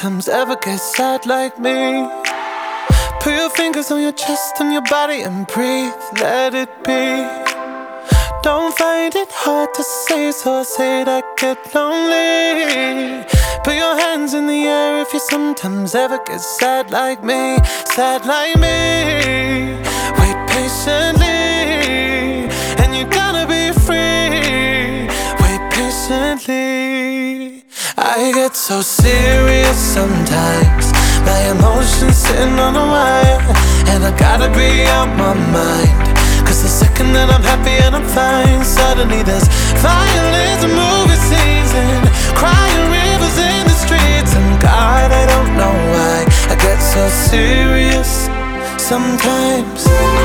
sometimes ever get sad like me? Put your fingers on your chest and your body and breathe, let it be. Don't find it hard to say, so I say it, I get lonely. Put your hands in the air if you sometimes ever get sad like me. Sad like me. Wait patiently, and you're gonna be free. Wait patiently. I get so serious sometimes, my emotions sitting on a wire, and I gotta be out my mind. Cause the second that I'm happy and I'm fine, suddenly there's violence and movie scenes and crying rivers in the streets. And God, I don't know why I get so serious sometimes.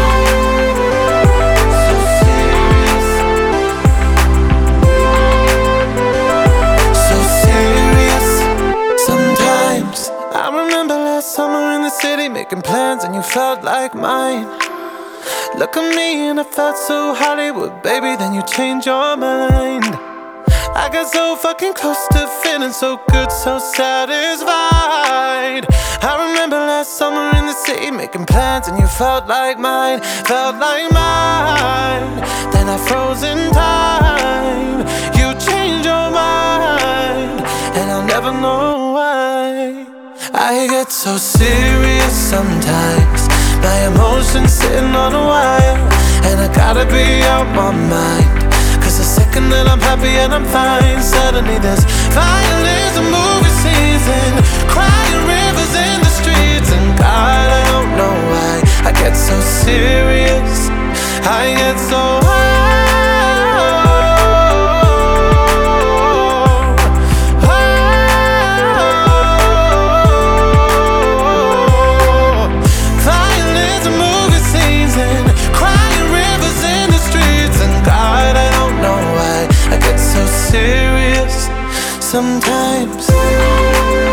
So serious sometimes. I remember last summer in the city making plans and you felt like mine. Look at me and I felt so Hollywood, baby, then you changed your mind. I got so fucking close to feeling so good, so satisfied. I remember last summer in the city making plans and you felt like mine, felt like mine. Then I froze in time, you changed your mind, and I'll never know why. I get so serious sometimes, my emotions sitting on a wire, and I gotta be out my mind. Cause the second that I'm happy and I'm fine, suddenly there's violence and movie scenes and crying rivers in the streets. And God, I don't know why I get so serious, I get so sometimes.